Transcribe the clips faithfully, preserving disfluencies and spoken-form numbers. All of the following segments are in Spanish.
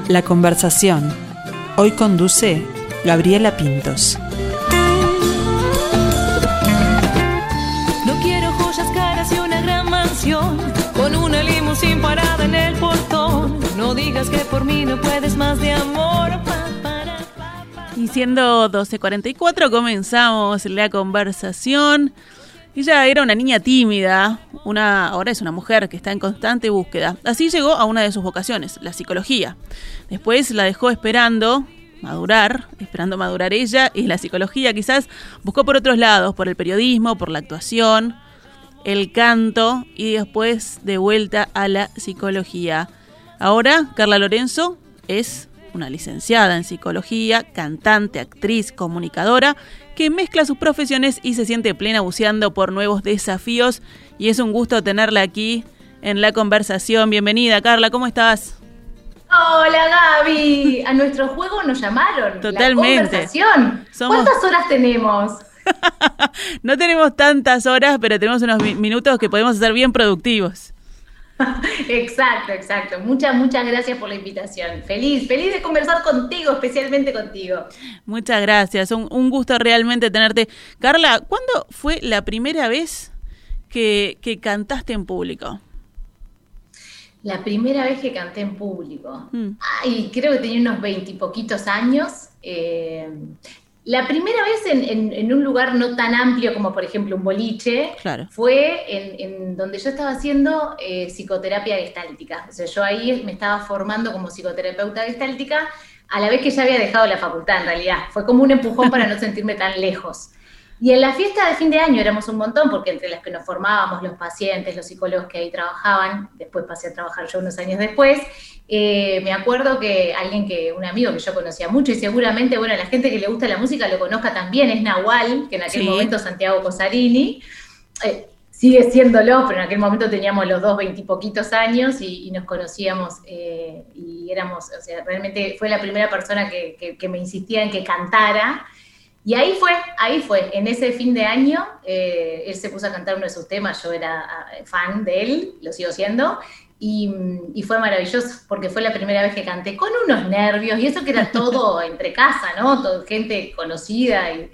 La conversación. Hoy conduce Gabriela Pintos. No quiero joyas caras y una gran mansión, con una limusín parada en el portón. No digas que por mí no puedes más de amor. Pa, para, pa, pa. Y siendo doce cuarenta y cuatro comenzamos la conversación. Ella era una niña tímida, una, ahora es una mujer que está en constante búsqueda. Así llegó a una de sus vocaciones, la psicología. Después la dejó esperando madurar, esperando madurar ella, y la psicología quizás buscó por otros lados, por el periodismo, por la actuación, el canto, y después de vuelta a la psicología. Ahora Carla Lorenzo es una licenciada en psicología, cantante, actriz, comunicadora, que mezcla sus profesiones y se siente plena buceando por nuevos desafíos, y es un gusto tenerla aquí en la conversación. Bienvenida, Carla, ¿cómo estás? Hola, Gaby. A nuestro juego nos llamaron. Totalmente. La conversación. Somos... ¿Cuántas horas tenemos? No tenemos tantas horas, pero tenemos unos mi- minutos que podemos ser bien productivos. Exacto, exacto. Muchas, muchas gracias por la invitación. Feliz, feliz de conversar contigo, especialmente contigo. Muchas gracias. Un, un gusto realmente tenerte. Carla, ¿cuándo fue la primera vez que, que cantaste en público? La primera vez que canté en público. Mm. Ay, creo que tenía unos veintipoquitos años. Eh, la primera vez en, en, en un lugar no tan amplio como, por ejemplo, un boliche, Claro. fue en, en donde yo estaba haciendo eh, psicoterapia gestáltica. O sea, yo ahí me estaba formando como psicoterapeuta gestáltica, a la vez que ya había dejado la facultad, en realidad. Fue como un empujón para no sentirme tan lejos. Y en la fiesta de fin de año éramos un montón, porque entre las que nos formábamos, los pacientes, los psicólogos que ahí trabajaban, después pasé a trabajar yo unos años después, eh, me acuerdo que alguien que, un amigo que yo conocía mucho, y seguramente, bueno, la gente que le gusta la música lo conozca también, es Nahual, que en aquel Sí. momento Santiago Cosarini, eh, sigue siéndolo, pero en aquel momento teníamos los dos veintipoquitos años y, y nos conocíamos, eh, y éramos, o sea, realmente fue la primera persona que, que, que me insistía en que cantara. Y ahí fue, ahí fue, en ese fin de año, eh, él se puso a cantar uno de sus temas, yo era uh, fan de él, lo sigo siendo, y, y fue maravilloso, porque fue la primera vez que canté con unos nervios, y eso que era todo entre casa, ¿no? Todo, gente conocida, y,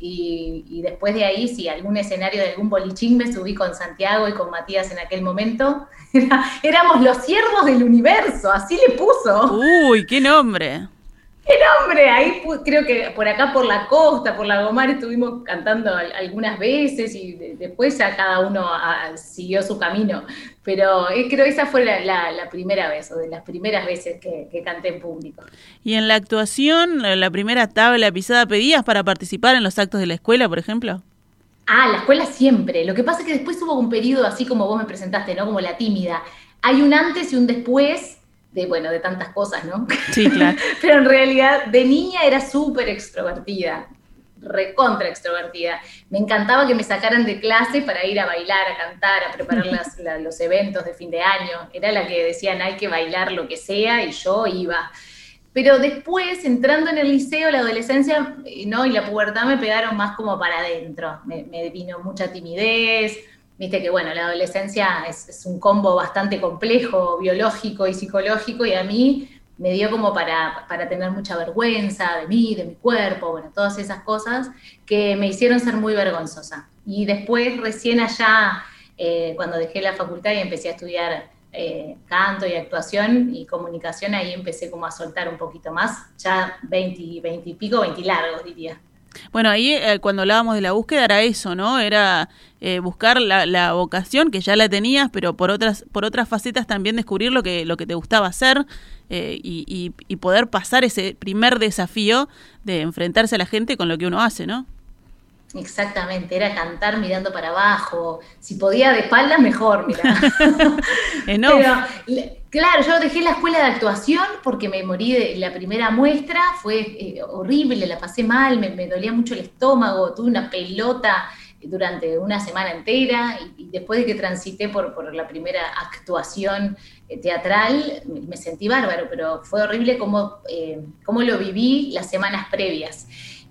y, y después de ahí, si algún escenario de algún bolichín me subí con Santiago y con Matías en aquel momento, era, éramos los siervos del universo, así le puso. Uy, qué nombre. ¡Qué nombre! Ahí creo que por acá, por la costa, por la Gomar, estuvimos cantando algunas veces y de, después ya cada uno a, siguió su camino. Pero eh, creo que esa fue la, la, la primera vez, o de las primeras veces que, que canté en público. ¿Y en la actuación, la primera tabla pisada, pedías para participar en los actos de la escuela, por ejemplo? Ah, la escuela siempre. Lo que pasa es que después hubo un periodo así como vos me presentaste, ¿no? Como la tímida. Hay un antes y un después. De, bueno, de tantas cosas, ¿no? Sí, claro. Pero en realidad, de niña era súper extrovertida, recontra extrovertida. Me encantaba que me sacaran de clase para ir a bailar, a cantar, a preparar las, la, los eventos de fin de año. Era la que decían, hay que bailar lo que sea, y yo iba. Pero después, entrando en el liceo, la adolescencia, ¿no? Y la pubertad me pegaron más como para adentro. Me, me vino mucha timidez. Viste que, bueno, la adolescencia es, es un combo bastante complejo, biológico y psicológico, y a mí me dio como para, para tener mucha vergüenza de mí, de mi cuerpo, bueno, todas esas cosas que me hicieron ser muy vergonzosa. Y después, recién allá, eh, cuando dejé la facultad y empecé a estudiar eh, canto y actuación y comunicación, ahí empecé como a soltar un poquito más, ya veinte, veinte y pico, veinte largos, diría. Bueno, ahí eh, cuando hablábamos de la búsqueda era eso, ¿no? Era eh, buscar la, la vocación, que ya la tenías, pero por otras por otras facetas también descubrir lo que lo que te gustaba hacer, eh, y, y, y poder pasar ese primer desafío de enfrentarse a la gente con lo que uno hace, ¿no? Exactamente, era cantar mirando para abajo, si podía de espaldas mejor, mirá. no. Pero, claro, yo dejé la escuela de actuación porque me morí de la primera muestra, fue eh, horrible, la pasé mal, me, me dolía mucho el estómago, tuve una pelota durante una semana entera, y, y después de que transité por, por la primera actuación eh, teatral, me, me sentí bárbaro, pero fue horrible cómo, eh, cómo lo viví las semanas previas.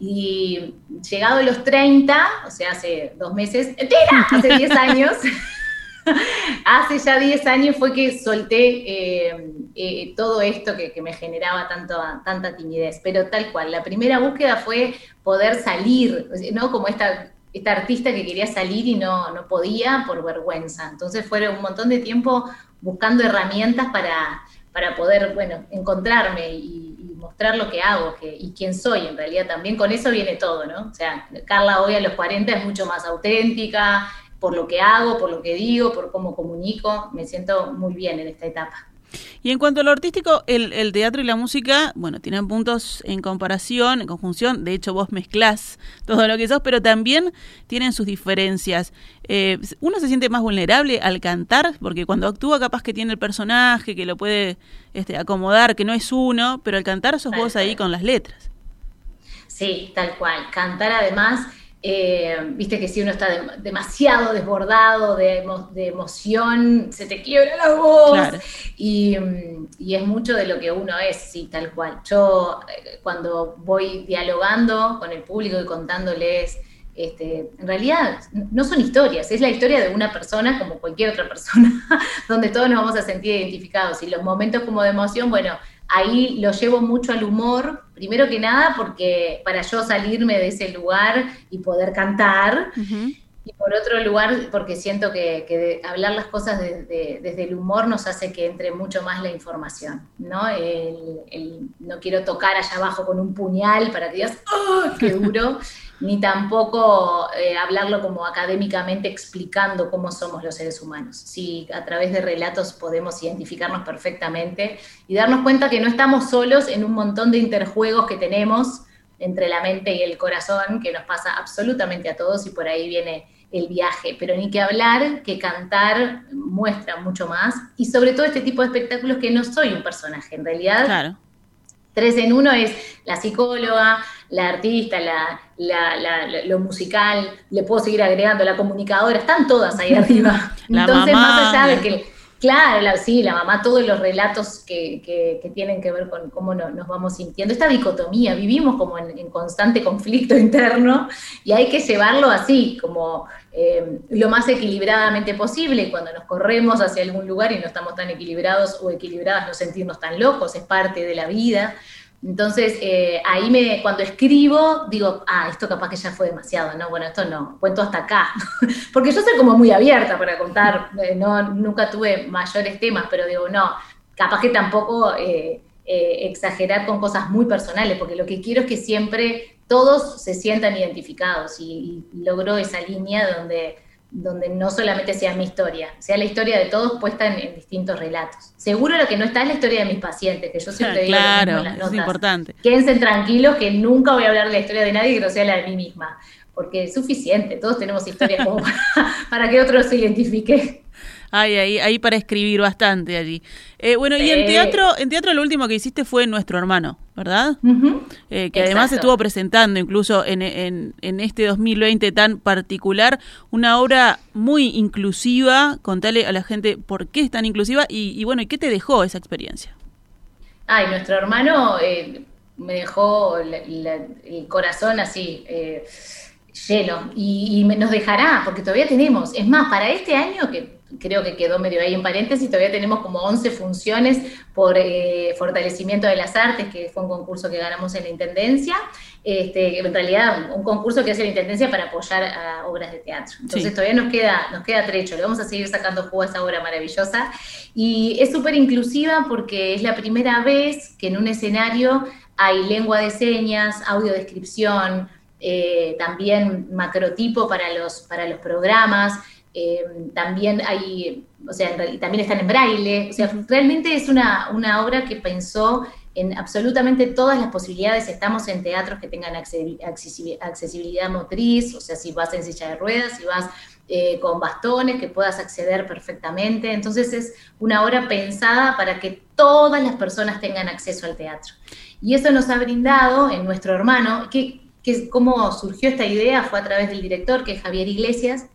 Y llegado a los treinta, o sea, hace dos meses, ¡tira! Hace diez años, Hace ya diez años fue que solté eh, eh, todo esto que, que me generaba tanto, tanta timidez, pero tal cual, la primera búsqueda fue poder salir, ¿no? Como esta, esta artista que quería salir y no, no podía por vergüenza. Entonces fueron un montón de tiempo buscando herramientas para, para poder, bueno, encontrarme y, y mostrar lo que hago que, y quién soy en realidad. También con eso viene todo, ¿no? O sea, Carla hoy a los cuarenta es mucho más auténtica, por lo que hago, por lo que digo, por cómo comunico, me siento muy bien en esta etapa. Y en cuanto a lo artístico, el, el teatro y la música, bueno, tienen puntos en comparación, en conjunción, de hecho vos mezclás todo lo que sos, pero también tienen sus diferencias. Eh, uno se siente más vulnerable al cantar, porque cuando actúa capaz que tiene el personaje, que lo puede este, acomodar, que no es uno, pero al cantar sos vos ahí con las letras. Sí, tal cual. Cantar además... Eh, viste que si uno está de, demasiado desbordado de, emo, de emoción, se te quiebra la voz, claro. y, y es mucho de lo que uno es, sí, tal cual. Yo eh, cuando voy dialogando con el público y contándoles, este, en realidad no son historias, es la historia de una persona como cualquier otra persona, donde todos nos vamos a sentir identificados, y los momentos como de emoción, bueno, ahí lo llevo mucho al humor, primero que nada porque para yo salirme de ese lugar y poder cantar, uh-huh. y por otro lugar porque siento que, que de hablar las cosas de, de, desde el humor nos hace que entre mucho más la información, ¿no? El, el, no quiero tocar allá abajo con un puñal para que digas, ¡oh, qué duro! Ni tampoco eh, hablarlo como académicamente explicando cómo somos los seres humanos. Sí, a través de relatos podemos identificarnos perfectamente y darnos cuenta que no estamos solos en un montón de interjuegos que tenemos entre la mente y el corazón, que nos pasa absolutamente a todos, y por ahí viene el viaje. Pero ni que hablar, que cantar muestra mucho más, y sobre todo este tipo de espectáculos que no soy un personaje, en realidad. Claro. Tres en uno es la psicóloga, la artista, la, la, la, lo musical, le puedo seguir agregando la comunicadora, están todas ahí arriba. La Entonces, mamá. más allá de que, claro, la, sí, la mamá, todos los relatos que, que, que tienen que ver con cómo no, nos vamos sintiendo, esta dicotomía, vivimos como en, en constante conflicto interno, y hay que llevarlo así, como eh, lo más equilibradamente posible, y cuando nos corremos hacia algún lugar y no estamos tan equilibrados o equilibradas, no sentirnos tan locos, es parte de la vida. Entonces, eh, ahí me, cuando escribo, digo, ah, esto capaz que ya fue demasiado, ¿no? Bueno, esto no, cuento hasta acá. Porque yo soy como muy abierta para contar, eh, no, nunca tuve mayores temas, pero digo, no, capaz que tampoco eh, eh, exagerar con cosas muy personales, porque lo que quiero es que siempre todos se sientan identificados, y, y logro esa línea donde... donde no solamente sea mi historia, sea la historia de todos puesta en, en distintos relatos. Seguro lo que no está es la historia de mis pacientes, que yo siempre digo claro, lo mismo en las notas. Es importante. Quédense tranquilos que nunca voy a hablar de la historia de nadie que no sea la de mí misma, porque es suficiente, todos tenemos historias como para, para que otros se identifiquen. Ay, ahí, ahí para escribir bastante allí. Eh, bueno, sí. Y en teatro, en teatro lo último que hiciste fue Nuestro Hermano, ¿verdad? Uh-huh. Eh, que Exacto. Además estuvo presentando incluso en, en, en este dos mil veinte tan particular, una obra muy inclusiva. Contale a la gente por qué es tan inclusiva y, y bueno, ¿y qué te dejó esa experiencia? Ay, Nuestro Hermano eh, me dejó la, la, el corazón así... Eh, lleno, y, y nos dejará, porque todavía tenemos, es más, para este año, que creo que quedó medio ahí en paréntesis, todavía tenemos como once funciones por eh, fortalecimiento de las artes, que fue un concurso que ganamos en la Intendencia, este, en realidad un concurso que hace la Intendencia para apoyar a obras de teatro. Entonces sí. todavía nos queda, nos queda trecho, le vamos a seguir sacando jugo a esa obra maravillosa, y es súper inclusiva porque es la primera vez que en un escenario hay lengua de señas, audiodescripción, Eh, también macrotipo para los, para los programas, eh, también hay, o sea, en, también están en braille, o sea, realmente es una, una obra que pensó en absolutamente todas las posibilidades. Estamos en teatros que tengan accesibilidad motriz, o sea, si vas en silla de ruedas, si vas eh, con bastones, que puedas acceder perfectamente. Entonces es una obra pensada para que todas las personas tengan acceso al teatro. Y eso nos ha brindado en Nuestro Hermano, que que cómo surgió esta idea fue a través del director, que es Javier Iglesias,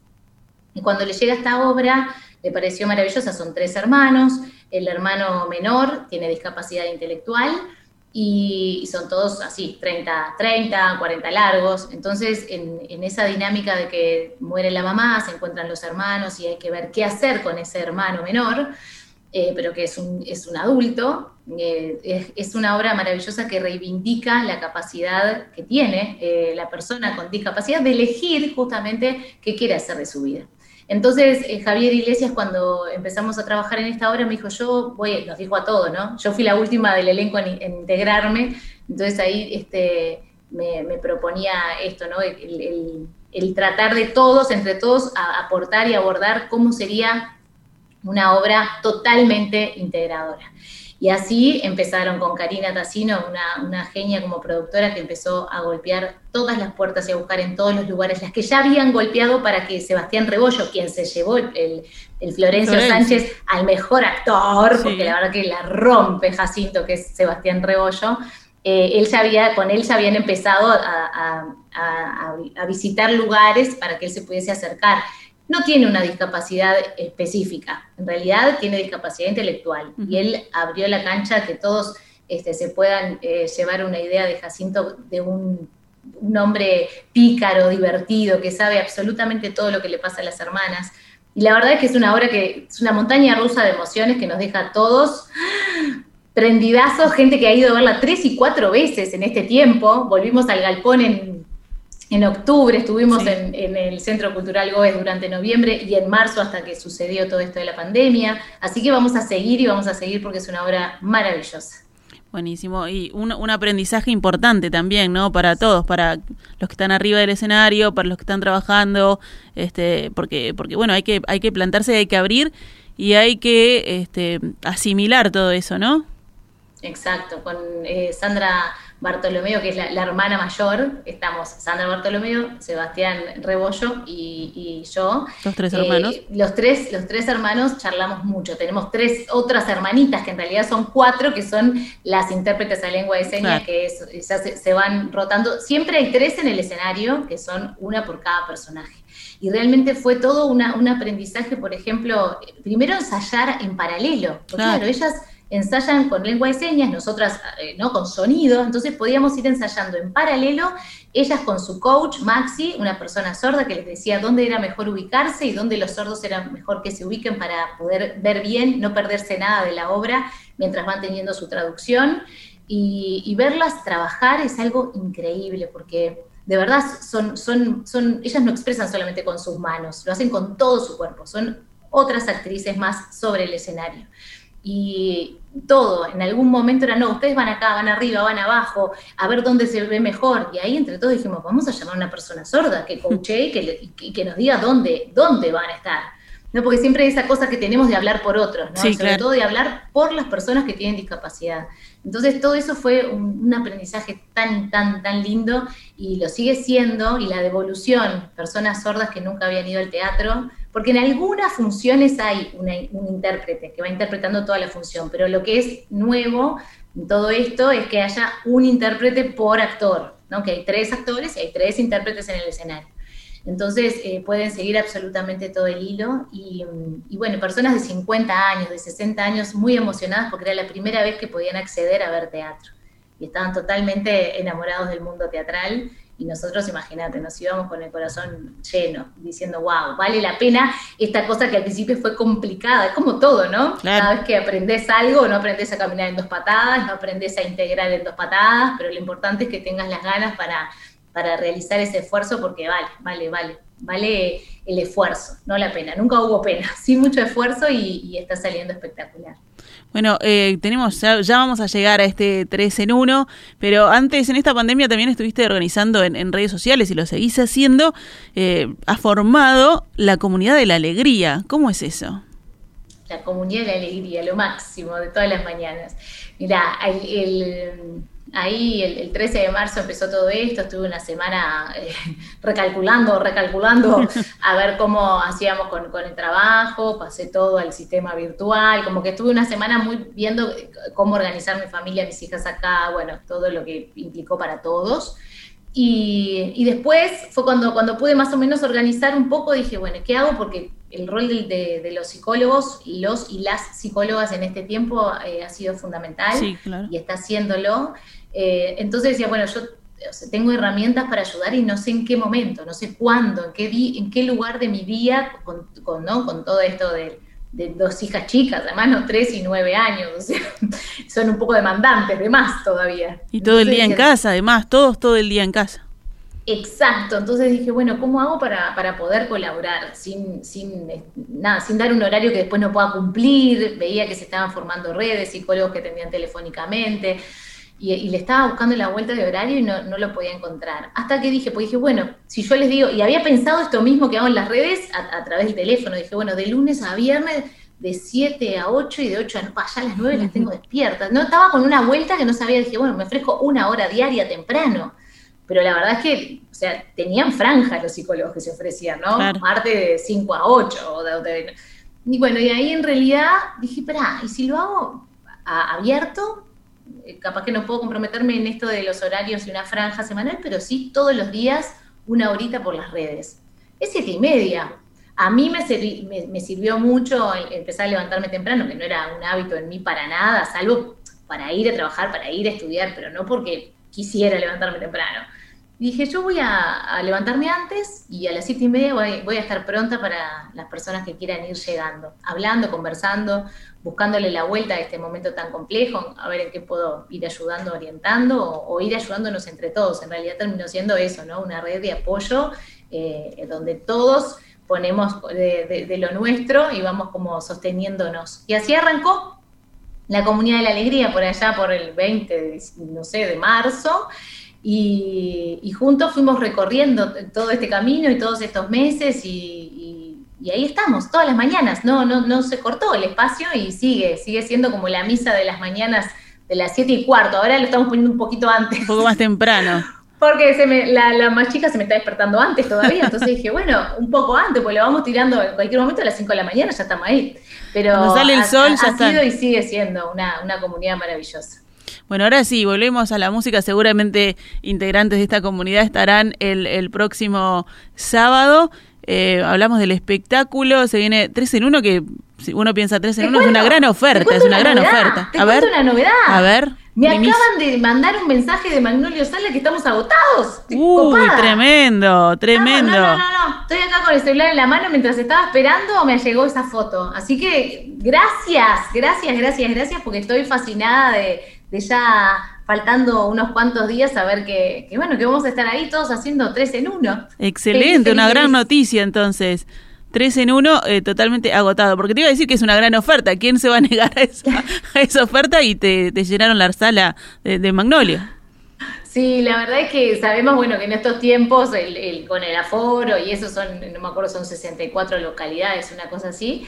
y cuando le llega esta obra, le pareció maravillosa. Son tres hermanos, el hermano menor tiene discapacidad intelectual, y son todos así, treinta, treinta, cuarenta largos. Entonces, en, en esa dinámica de que muere la mamá, se encuentran los hermanos y hay que ver qué hacer con ese hermano menor, eh, pero que es un, es un adulto, eh, es, es una obra maravillosa que reivindica la capacidad que tiene eh, la persona con discapacidad de elegir justamente qué quiere hacer de su vida. Entonces, eh, Javier Iglesias, cuando empezamos a trabajar en esta obra, me dijo, yo voy, nos dijo a todos, ¿no? Yo fui la última del elenco en, en integrarme, entonces ahí este, me, me proponía esto, ¿no? El, el, el tratar de todos, entre todos, a aportar y abordar cómo sería una obra totalmente integradora. Y así empezaron con Karina Tassino, una, una genia como productora que empezó a golpear todas las puertas y a buscar en todos los lugares las que ya habían golpeado para que Sebastián Rebollo, quien se llevó el, el, el Florencio Florencia. Sánchez al mejor actor, sí. Porque la verdad que la rompe Jacinto, que es Sebastián Rebollo, eh, él ya había, con él ya habían empezado a, a, a, a visitar lugares para que él se pudiese acercar. No tiene una discapacidad específica, en realidad tiene discapacidad intelectual, uh-huh. Y él abrió la cancha a que todos este, se puedan eh, llevar una idea de Jacinto, de un, un hombre pícaro, divertido, que sabe absolutamente todo lo que le pasa a las hermanas. Y la verdad es que es una obra que es una montaña rusa de emociones que nos deja a todos prendidazos, gente que ha ido a verla tres y cuatro veces en este tiempo. Volvimos al Galpón en... En octubre estuvimos sí. en, en el Centro Cultural Goes durante noviembre y en marzo hasta que sucedió todo esto de la pandemia. Así que vamos a seguir y vamos a seguir porque es una obra maravillosa. Buenísimo. Y un, un aprendizaje importante también, ¿no? Para todos, para los que están arriba del escenario, para los que están trabajando, este, porque, porque bueno, hay que, hay que plantarse, hay que abrir y hay que este, asimilar todo eso, ¿no? Exacto. Con eh, Sandra Bartolomeo, que es la, la hermana mayor, estamos Sandra Bartolomeo, Sebastián Rebollo y, y yo. Los tres hermanos. Eh, los, tres, los tres hermanos charlamos mucho. Tenemos tres otras hermanitas, que en realidad son cuatro, que son las intérpretes a lengua de señas, claro. Que es, se, se van rotando. Siempre hay tres en el escenario, que son una por cada personaje. Y realmente fue todo una, un aprendizaje, por ejemplo, primero ensayar en paralelo. Porque claro, claro ellas ensayan con lengua de señas, nosotras eh, no con sonido, entonces podíamos ir ensayando en paralelo, ellas con su coach, Maxi, una persona sorda que les decía dónde era mejor ubicarse y dónde los sordos era mejor que se ubiquen para poder ver bien, no perderse nada de la obra mientras van teniendo su traducción, y, y verlas trabajar es algo increíble, porque de verdad son, son, son, ellas no expresan solamente con sus manos, lo hacen con todo su cuerpo, son otras actrices más sobre el escenario. Y todo, en algún momento era, no, ustedes van acá, van arriba, van abajo, a ver dónde se ve mejor, y ahí entre todos dijimos, vamos a llamar a una persona sorda que coachee y que, y que nos diga dónde, dónde van a estar, ¿no? Porque siempre hay esa cosa que tenemos de hablar por otros, ¿no? Sí, sobre claro. todo de hablar por las personas que tienen discapacidad. Entonces todo eso fue un, un aprendizaje tan, tan, tan lindo, y lo sigue siendo, y la devolución, personas sordas que nunca habían ido al teatro, porque en algunas funciones hay una, un intérprete que va interpretando toda la función, pero lo que es nuevo en todo esto es que haya un intérprete por actor, ¿no? Que hay tres actores y hay tres intérpretes en el escenario. Entonces eh, pueden seguir absolutamente todo el hilo, y, y bueno, personas de cincuenta años, de sesenta años, muy emocionadas porque era la primera vez que podían acceder a ver teatro, y estaban totalmente enamorados del mundo teatral. Y nosotros, imagínate, nos íbamos con el corazón lleno, diciendo, wow, vale la pena esta cosa que al principio fue complicada, es como todo, ¿no? Claro. Cada vez que aprendés algo, no aprendés a caminar en dos patadas, no aprendés a integrar en dos patadas, pero lo importante es que tengas las ganas para, para realizar ese esfuerzo, porque vale, vale, vale, vale el esfuerzo, no la pena. Nunca hubo pena, sí mucho esfuerzo, y, y está saliendo espectacular. Bueno, eh, tenemos ya, ya vamos a llegar a este tres en uno, pero antes, en esta pandemia también estuviste organizando en, en redes sociales y lo seguís haciendo, eh, has formado la Comunidad de la Alegría. ¿Cómo es eso? La Comunidad de la Alegría, lo máximo de todas las mañanas. Mirá, el, el, ahí el, el trece de marzo empezó todo esto, estuve una semana eh, recalculando, recalculando a ver cómo hacíamos con, con el trabajo, pasé todo al sistema virtual, como que estuve una semana muy viendo cómo organizar mi familia, mis hijas acá, bueno, todo lo que implicó para todos. y, y después fue cuando, cuando pude más o menos organizar un poco, dije, bueno, ¿qué hago? Porque el rol de, de, de los psicólogos, los y las psicólogas en este tiempo eh, ha sido fundamental, sí, claro. Y está haciéndolo. Eh, entonces decía, bueno, yo o sea, tengo herramientas para ayudar y no sé en qué momento, no sé cuándo, en qué, di, en qué lugar de mi día, con, con, ¿no? con todo esto de, de dos hijas chicas, además no tres y nueve años, o sea, son un poco demandantes, de más todavía. Y todo entonces, el día en casa, además, todos todo el día en casa. Exacto, entonces dije, bueno, ¿cómo hago para, para poder colaborar sin, sin, nada, sin dar un horario que después no pueda cumplir? Veía que se estaban formando redes, psicólogos que atendían telefónicamente, y, y le estaba buscando la vuelta de horario y no, no lo podía encontrar. Hasta que dije, pues dije, bueno, si yo les digo, y había pensado esto mismo que hago en las redes a, a través del teléfono, dije, bueno, de lunes a viernes, de siete a ocho y de ocho a no, ya a las nueve las tengo despiertas. No, estaba con una vuelta que no sabía, dije, bueno, me ofrezco una hora diaria temprano. Pero la verdad es que, o sea, tenían franjas los psicólogos que se ofrecían, ¿no? Claro. Martes de cinco a ocho. O de, de, y bueno, y ahí en realidad dije, espera, ¿y si lo hago a, abierto? Capaz que no puedo comprometerme en esto de los horarios y una franja semanal, pero sí todos los días una horita por las redes. Es siete y media. A mí me, serví, me, me sirvió mucho empezar a levantarme temprano, que no era un hábito en mí para nada, salvo para ir a trabajar, para ir a estudiar, pero no porque quisiera levantarme temprano. Y dije, yo voy a, a levantarme antes y a las siete y media voy, voy a estar pronta para las personas que quieran ir llegando, hablando, conversando, buscándole la vuelta a este momento tan complejo, a ver en qué puedo ir ayudando, orientando, o, o ir ayudándonos entre todos. En realidad terminó siendo eso, ¿no? Una red de apoyo eh, donde todos ponemos de, de, de lo nuestro y vamos como sosteniéndonos. Y así arrancó la Comunidad de la Alegría por allá por el veinte, de, no sé, de marzo, y, y juntos fuimos recorriendo todo este camino y todos estos meses y, y, y ahí estamos, todas las mañanas, no, no, no se cortó el espacio y sigue, sigue siendo como la misa de las mañanas de las siete y cuarto, ahora lo estamos poniendo un poquito antes. Un poco más temprano. Porque se me, la, la más chica se me está despertando antes todavía, entonces dije, bueno, un poco antes, pues lo vamos tirando en cualquier momento a las cinco de la mañana, ya estamos ahí. Pero cuando sale el sol, ha, ya ha está. sido y sigue siendo una, una comunidad maravillosa. Bueno, ahora sí, volvemos a la música. Seguramente integrantes de esta comunidad estarán el, el próximo sábado. Eh, hablamos del espectáculo, se viene tres en uno, que si uno piensa tres en uno es una gran oferta, es una, una gran novedad, oferta. Te a cuento ver, una novedad. A ver. Me Mimis. acaban de mandar un mensaje de Magnolio Sala que estamos agotados. Uy, copada. tremendo, tremendo. No, no, no, no, estoy acá con el celular en la mano mientras estaba esperando, me llegó esa foto. Así que gracias, gracias, gracias, gracias, porque estoy fascinada de, de ya faltando unos cuantos días a ver que, que, bueno, que vamos a estar ahí todos haciendo tres en uno. Excelente, Feliz, una feliz, gran feliz. noticia entonces. Tres en uno, eh, totalmente agotado. Porque te iba a decir que es una gran oferta. ¿Quién se va a negar a esa, a esa oferta? Y te, te llenaron la sala de, de Magnolio. Sí, la verdad es que sabemos, bueno, que en estos tiempos, el, el, con el aforo, y eso son, no me acuerdo, son sesenta y cuatro localidades, una cosa así,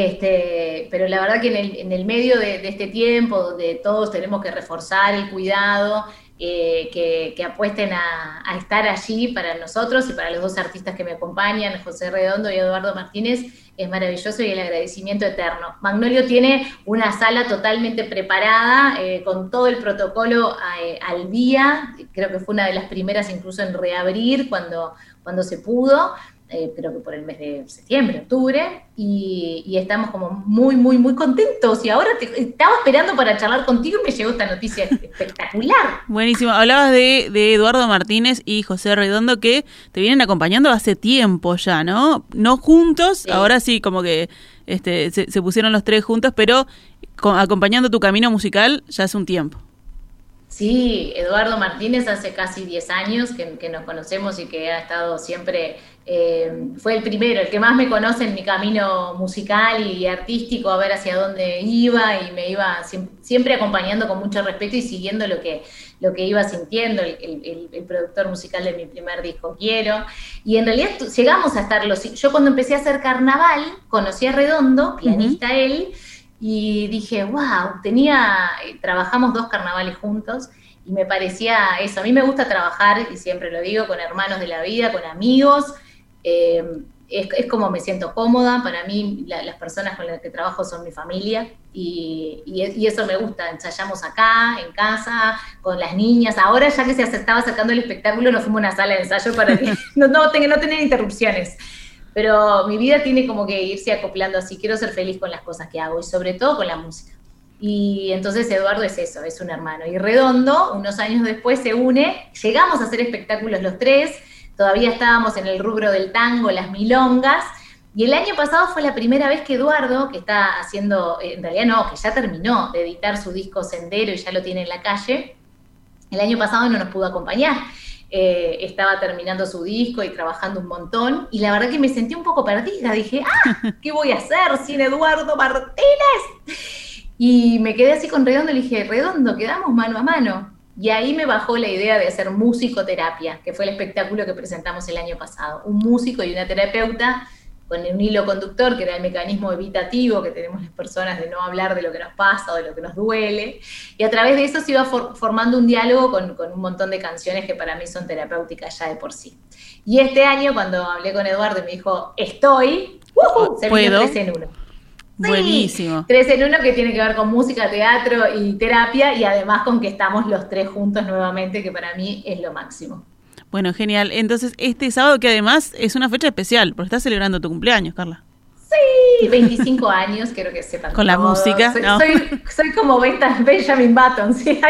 este, pero la verdad que en el, en el medio de, de este tiempo, donde todos tenemos que reforzar el cuidado, eh, que, que apuesten a, a estar allí para nosotros y para los dos artistas que me acompañan, José Redondo y Eduardo Martínez, es maravilloso y el agradecimiento eterno. Magnolio tiene una sala totalmente preparada, eh, con todo el protocolo eh, al día, creo que fue una de las primeras incluso en reabrir cuando, cuando se pudo, eh, creo que por el mes de septiembre, octubre, y, y estamos como muy, muy, muy contentos. Y ahora te, estaba esperando para charlar contigo y me llegó esta noticia espectacular. Buenísimo. Hablabas de, de Eduardo Martínez y José Redondo, que te vienen acompañando hace tiempo ya, ¿no? No juntos, sí. Ahora sí, como que este, se, se pusieron los tres juntos, pero con, acompañando tu camino musical ya hace un tiempo. Sí, Eduardo Martínez hace casi diez años que, que nos conocemos y que ha estado siempre, eh, fue el primero, el que más me conoce en mi camino musical y artístico, a ver hacia dónde iba, y me iba siempre, siempre acompañando con mucho respeto y siguiendo lo que, lo que iba sintiendo, el, el, el productor musical de mi primer disco, Quiero. Y en realidad llegamos a estar, los, yo cuando empecé a hacer carnaval, conocí a Redondo, pianista uh-huh. él, y dije, wow, tenía, trabajamos dos carnavales juntos y me parecía eso. A mí me gusta trabajar, y siempre lo digo, con hermanos de la vida, con amigos. Eh, es, es como me siento cómoda. Para mí la, las personas con las que trabajo son mi familia y, y, y eso me gusta. Ensayamos acá, en casa, con las niñas. Ahora ya que se estaba sacando el espectáculo, nos fuimos a una sala de ensayo para que no, no, tenga, no tener interrupciones. Pero mi vida tiene como que irse acoplando así. Quiero ser feliz con las cosas que hago y sobre todo con la música. Y entonces Eduardo es eso, es un hermano. Y Redondo, unos años después, se une. Llegamos a hacer espectáculos los tres. Todavía estábamos en el rubro del tango, las milongas. Y el año pasado fue la primera vez que Eduardo, que está haciendo, en realidad no, que ya terminó de editar su disco Sendero y ya lo tiene en la calle, el año pasado no nos pudo acompañar. Eh, estaba terminando su disco y trabajando un montón, y la verdad que me sentí un poco perdida. Dije, ah, ¿qué voy a hacer sin Eduardo Martínez? Y me quedé así con Redondo y le dije, Redondo, quedamos mano a mano. Y ahí me bajó la idea de hacer musicoterapia, que fue el espectáculo que presentamos el año pasado. Un músico y una terapeuta con un hilo conductor, que era el mecanismo evitativo que tenemos las personas de no hablar de lo que nos pasa o de lo que nos duele. Y a través de eso se iba for- formando un diálogo con, con un montón de canciones que para mí son terapéuticas ya de por sí. Y este año, cuando hablé con Eduardo y me dijo, estoy, ¡uh! Se vino tres en uno. Sí, buenísimo. Tres en uno, que tiene que ver con música, teatro y terapia, y además con que estamos los tres juntos nuevamente, que para mí es lo máximo. Bueno, genial. Entonces, este sábado, que además es una fecha especial, porque estás celebrando tu cumpleaños, Carla. Sí, veinticinco años, quiero que sepan. Con la todo. música, Soy, no. soy, soy como Benjamin Button, ¿sí?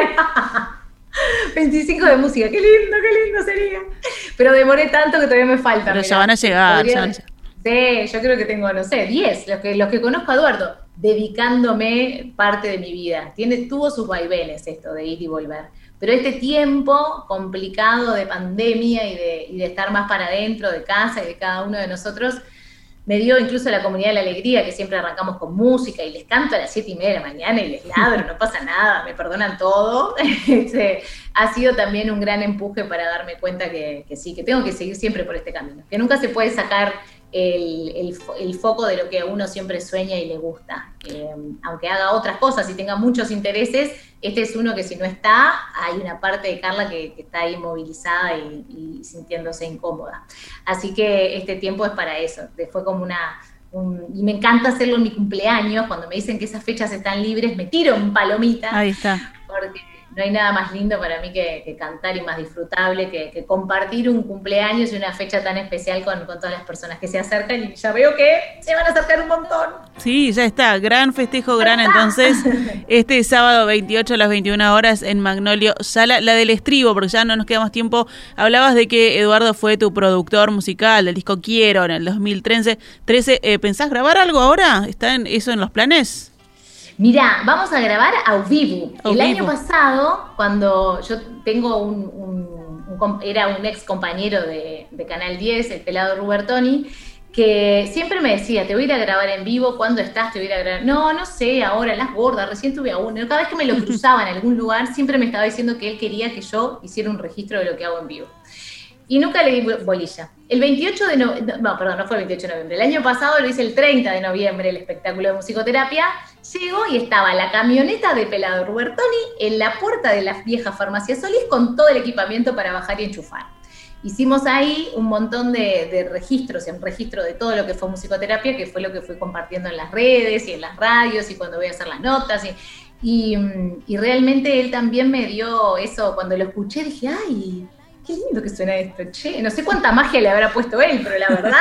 veinticinco de música, qué lindo, qué lindo sería. Pero demoré tanto que todavía me falta. Pero mirá. ya van a llegar. Podría- Ya van a llegar. Sí, yo creo que tengo, no sé, diez, los que, los que conozco a Eduardo, dedicándome parte de mi vida. Tiene, tuvo sus vaivenes esto de ir y volver. Pero este tiempo complicado de pandemia y de, y de estar más para adentro de casa y de cada uno de nosotros, me dio incluso la comunidad de la alegría, que siempre arrancamos con música y les canto a las siete y media de la mañana y les ladro, no pasa nada, me perdonan todo. Este, ha sido también un gran empuje para darme cuenta que, que sí, que tengo que seguir siempre por este camino, que nunca se puede sacar el, el, el foco de lo que a uno siempre sueña y le gusta. Eh, aunque haga otras cosas y tenga muchos intereses, este es uno que si no está, hay una parte de Carla que, que está ahí movilizada y, y sintiéndose incómoda. Así que este tiempo es para eso. Fue como una... Un, y me encanta hacerlo en mi cumpleaños. Cuando me dicen que esas fechas están libres, me tiro en palomita. Ahí está. Porque no hay nada más lindo para mí que, que cantar y más disfrutable que, que compartir un cumpleaños y una fecha tan especial con, con todas las personas que se acercan, y ya veo que se van a acercar un montón. Sí, ya está. Gran festejo, gran entonces. Este sábado veintiocho a las veintiuna horas en Magnolio Sala, la del estribo, porque ya no nos queda más tiempo. Hablabas de que Eduardo fue tu productor musical del disco Quiero en el dos mil trece. Eh, ¿Pensás grabar algo ahora? ¿Está en eso en los planes? Mirá, vamos a grabar a vivo. Au El vivo. año pasado, cuando yo tengo un, un, un com- era un ex compañero de, de Canal diez, el pelado Rubertoni, que siempre me decía, te voy a ir a grabar en vivo, ¿cuándo estás? Te voy a ir a grabar. No, no sé, ahora, las gordas, recién tuve a uno. Cada vez que me lo cruzaba en algún lugar, siempre me estaba diciendo que él quería que yo hiciera un registro de lo que hago en vivo. Y nunca le di bolilla. El veintiocho de noviembre, no, perdón, no fue el veintiocho de noviembre, el año pasado lo hice el treinta de noviembre, el espectáculo de musicoterapia. Llegó y estaba la camioneta de pelado Rubertoni en la puerta de la vieja farmacia Solís con todo el equipamiento para bajar y enchufar. Hicimos ahí un montón de, de registros, un registro de todo lo que fue musicoterapia, que fue lo que fui compartiendo en las redes y en las radios y cuando voy a hacer las notas. Y, y, y realmente él también me dio eso, cuando lo escuché dije, ay, qué lindo que suena esto, che, no sé cuánta magia le habrá puesto él, pero la verdad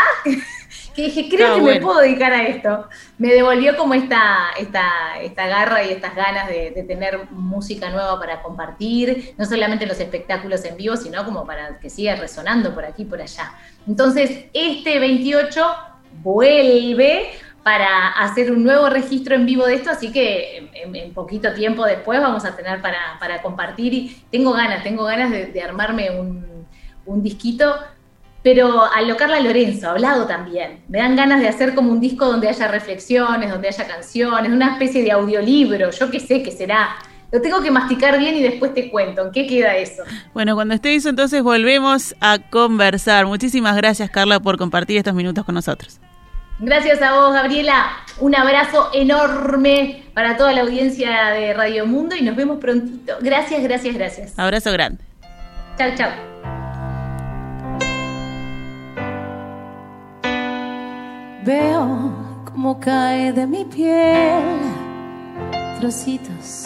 que dije, creo Está que bueno. me puedo dedicar a esto. Me devolvió como esta, esta, esta garra y estas ganas de, de tener música nueva para compartir, no solamente en los espectáculos en vivo, sino como para que siga resonando por aquí y por allá. Entonces, este veintiocho vuelve para hacer un nuevo registro en vivo de esto, así que en, en poquito tiempo después vamos a tener para, para compartir, y tengo ganas, tengo ganas de, de armarme un, un disquito, pero a lo Carla Lorenzo, hablado también. Me dan ganas de hacer como un disco donde haya reflexiones, donde haya canciones, una especie de audiolibro, yo qué sé qué será. Lo tengo que masticar bien y después te cuento en qué queda eso. Bueno, cuando esté eso, entonces volvemos a conversar. Muchísimas gracias, Carla, por compartir estos minutos con nosotros. Gracias a vos, Gabriela. Un abrazo enorme para toda la audiencia de Radio Mundo y nos vemos prontito. Gracias, gracias, gracias. Abrazo grande. Chau, chau. Veo cómo cae de mi piel trocitos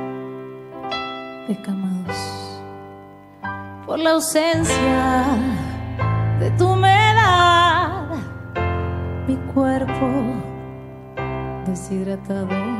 descamados por la ausencia de tu humedad. Mi cuerpo deshidratado